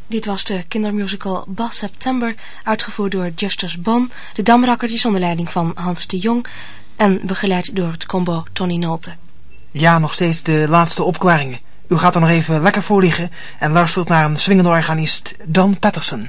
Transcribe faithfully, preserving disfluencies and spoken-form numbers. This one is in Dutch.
Dit was de kindermusical Bas September, uitgevoerd door Justus Bon, de Damrakkertjes onder leiding van Hans de Jong en begeleid door het combo Tony Nolte. Ja, nog steeds de laatste opklaringen. U gaat er nog even lekker voor liggen en luistert naar een swingende organist, Don Patterson.